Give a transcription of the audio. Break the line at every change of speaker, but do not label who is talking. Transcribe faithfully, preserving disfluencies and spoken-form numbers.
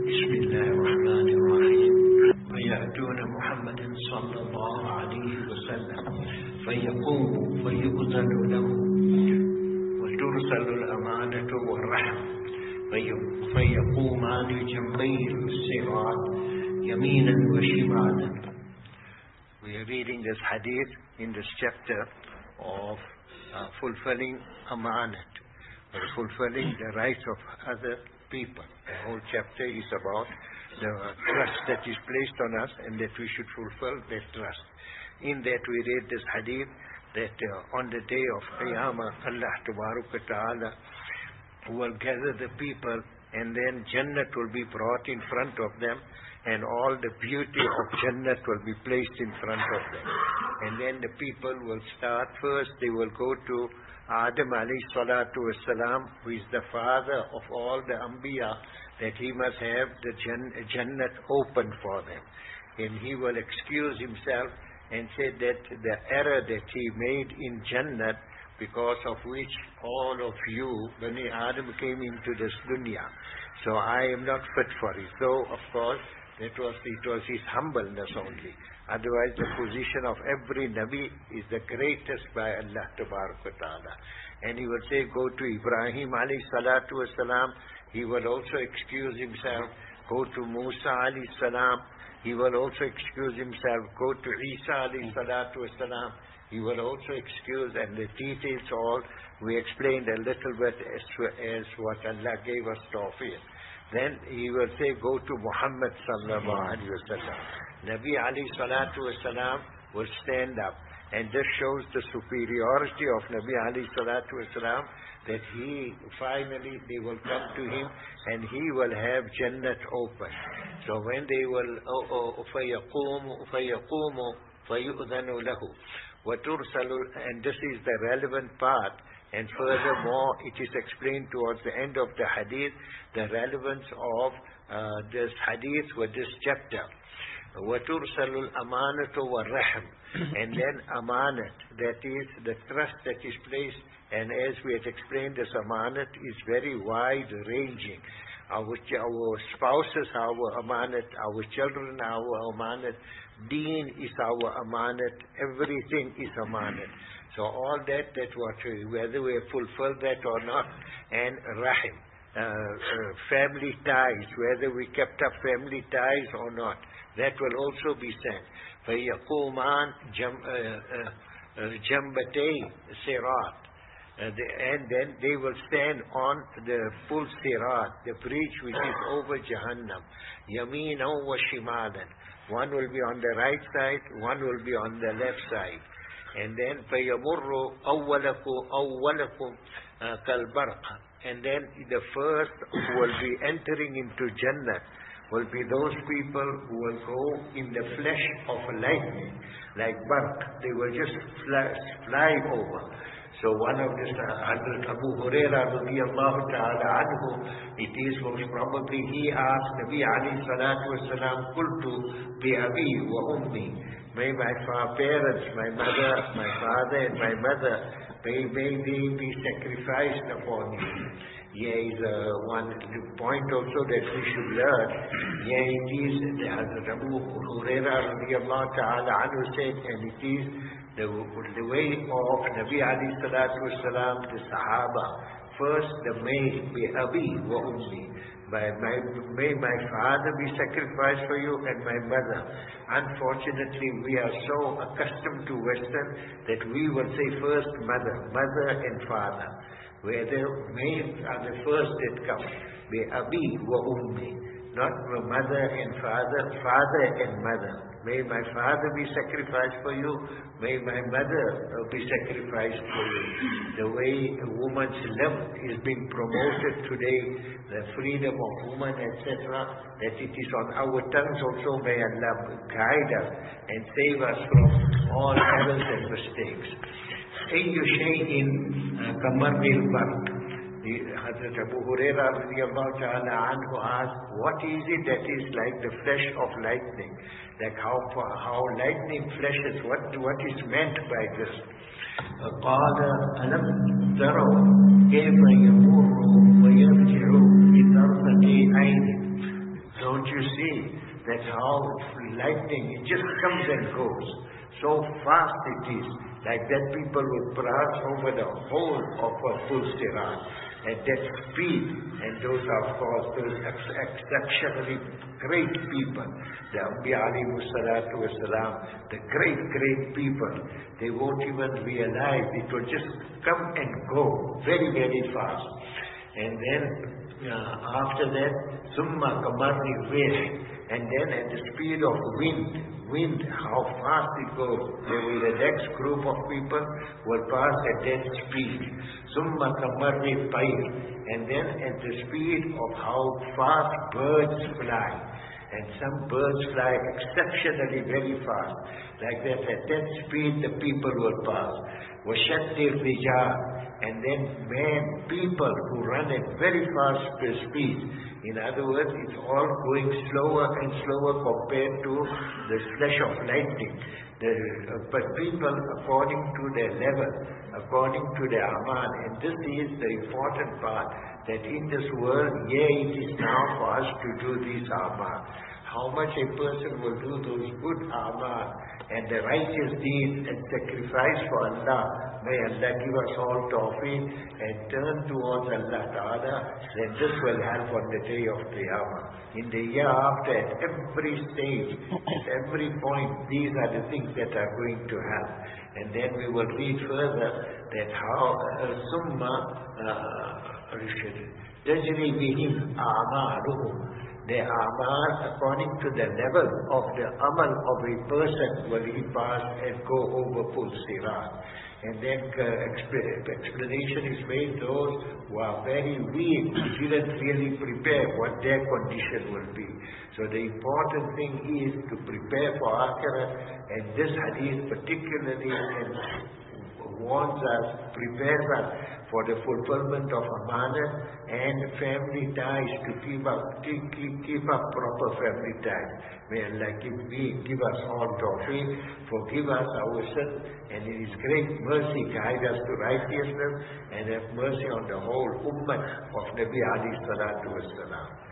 بسم الله الرحمن الرحيم ويأتون محمد صلى الله عليه وسلم فيقوم فيؤذن له وترسل الأمانة والرحم فيقومان جنبي الصراط يمينا وشمالا. We are reading this hadith in this chapter of uh, fulfilling amanat, or fulfilling the rights of other people. The whole chapter is about the trust that is placed on us and that we should fulfill that trust. In that we read this hadith that uh, on the day of Qiyamah, Allah Tabaraka Ta'ala will gather the people, and then Jannat will be brought in front of them, and all the beauty of Jannat will be placed in front of them. And then the people will start first, they will go to Adam alayhi salatu wasalam, who is the father of all the Anbiya, that he must have the Jannat open for them. And he will excuse himself and say that the error that he made in Jannat, because of which all of you, Bani Adam, came into this dunya. So I am not fit for it. So, of course, that was, it was his humbleness only. Otherwise, the position of every Nabi is the greatest by Allah Tabaraka Ta'ala. And he will say, go to Ibrahim alayhi salatu wasalam. He will also excuse himself. Go to Musa alayhi salam. He will also excuse himself. Go to Isa alayhi salatu wasalam. He will also excuse, and the details all we explained a little bit as, as what Allah gave us tawfiq. Then he will say, go to Muhammad sallallahu alaihi wasallam. Nabi alayhi salatu wasalam will stand up, and this shows the superiority of Nabi alayhi salatu wasalam, that he finally they will come to him and he will have Jannat open. So when they will فَيَقُومُ فَيَقُومُ فَيُؤْذَنُ لَهُ وَتُرْسَلُ, and this is the relevant part. And furthermore, it is explained towards the end of the hadith, the relevance of uh, this hadith with this chapter. وَتُرْسَلُ الْأَمَانَةُ وَالرَّحْمُ, and then amanat, that is the trust that is placed. And as we had explained, this amanat is very wide-ranging. Our, our spouses are our amanat, our children are our amanat, deen is our amanat, everything is amanat. So all that, that what we, whether we have fulfilled that or not, and rahim, uh, uh, family ties, whether we kept up family ties or not, that will also be sent. فَيَقُومَانْ جَنْبَتَيْ صِرَاطٍ, and then they will stand on the full sirat, the bridge which is over Jahannam, yameenan wa shimalan. One will be on the right side, one will be on the left side. And then فَيَمُرُّ أَوَّلَكُمْ أَوَّلَكُمْ كَالْبَرْقِ, and then the first who will be entering into Jannah will be those people who will go in the flesh of lightning, like barq. They will just fly, fly over. So one of the Hazrat Abu Hurairah radiyallahu ta'ala anhu, it is most probably he asked Nabi alayhi salatu wasalam, Qultu bi abi wa ummi, may my parents, my mother, my father and my mother, may, may they be sacrificed upon you. Here is uh, one point also that we should learn. Here it is, the Hazrat Abu Hurairah radiyallahu ta'ala anhu said, and it is The, the way of Nabi alayhi salatu wasalam, the Sahaba. First, the may be abi wa ummi. By my, may my father be sacrificed for you and my mother. Unfortunately, we are so accustomed to Western that we will say first mother, mother and father. Where the may are the first that come. Be abi wa ummi. Not mother and father, father and mother. May my father be sacrificed for you. May my mother be sacrificed for you. The way a woman's love is being promoted today, the freedom of woman, et cetera, that it is on our tongues also. May Allah guide us and save us from all errors and mistakes. أي شيء كمر البرق. Hazrat Abu Hurairah radiyallahu ta'ala anhu asked, what is it that is like the flash of lightning? Like how how lightning flashes, what, what is meant by this? قال ألم تروا كيف يمر ويرجع بطرفة عين. Don't you see that how lightning, it just comes and goes. So fast it is. Like that people will pass over the whole of a full Sirat at that speed. And those are, of course, those ex- exceptionally great people. The Anbiya alayhimu salatu wasalam, the great, great people. They won't even realize. It will just come and go very, very fast. And then uh, after that, summa kamarri rih. And then at the speed of wind, wind, how fast it goes. There will the next group of people will pass at that speed. Summa kamarri tayr. And then at the speed of how fast birds fly. And some birds fly exceptionally very fast. Like that, at that speed the people will pass. Washaddir rijal. And then men, people who run at very fast speed. In other words, it's all going slower and slower compared to the flash of lightning. The, uh, but people, according to their level, according to their amal, and this is the important part, that in this world, yeah, it is now for us to do these amal. How much a person will do those good amal and the righteous deeds and sacrifice for Allah. May Allah give us all tawfiq and turn towards Allah Ta'ala, then this will help on the day of Qiyamah. In the year after, at every stage, at every point, these are the things that are going to help. And then we will read further that how summa tajri bihim a'maluhum. Their amal, according to the level of the amal of a person, will he pass and go over full sirat. And then uh, exp- explanation is made, those who are very weak, who didn't really prepare what their condition will be. So the important thing is to prepare for Akhirat, and this hadith particularly warns us, prepares us for the fulfillment of amanat and family ties, to keep up, keep, keep up proper family ties. May Allah give, me, give us all tawfiq, forgive us our sins, and in His great mercy guide us to righteousness, and have mercy on the whole ummah of Nabi alayhi salatu wassalam.